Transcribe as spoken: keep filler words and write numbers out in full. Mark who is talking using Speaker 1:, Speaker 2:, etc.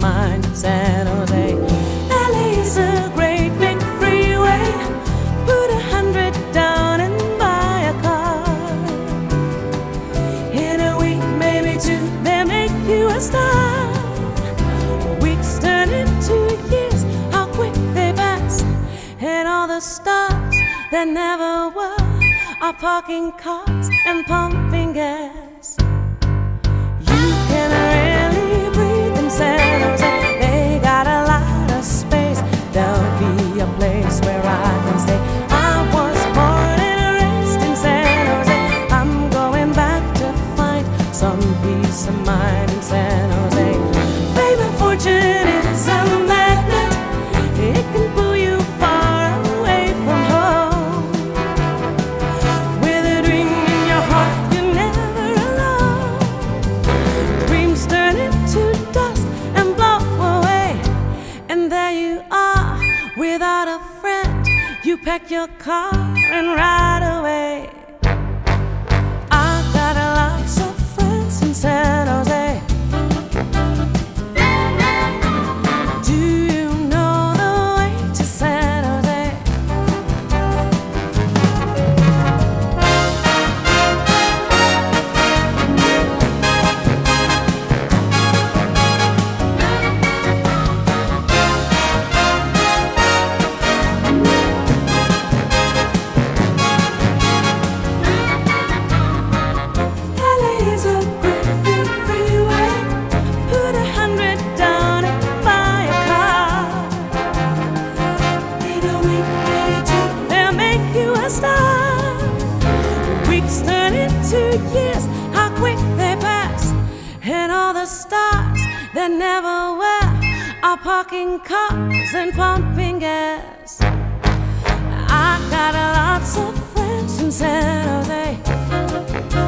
Speaker 1: mind in San Jose. L A's a great big freeway. Put a hundred down and buy a car. In a week, maybe two, they make you a star. Weeks turn into years, how quick they pass. And all the stars that never were are parking cars and pumping gas. You can really breathe in San Jose. They got a lot of space. There'll be a place where I can stay. I was born and raised in San Jose. I'm going back to find some peace of mind in San Jose. Fame and fortune is a magnet. It can pull you far away from home. With a dream in your heart, you're never alone. Dreams turn into dust and blow away. And there you are, without a friend. You pack your car and ride away. I got lots of friends in San Jose. Do you know the way to San Jose? L A's a great big freeway. Put a hundred down and buy a car. In a week, maybe two, they'll make you a star. Weeks turn into years, how quick they pass. And all the stars that never were are parking cars and pumping gas. I got lots of friends in San Jose.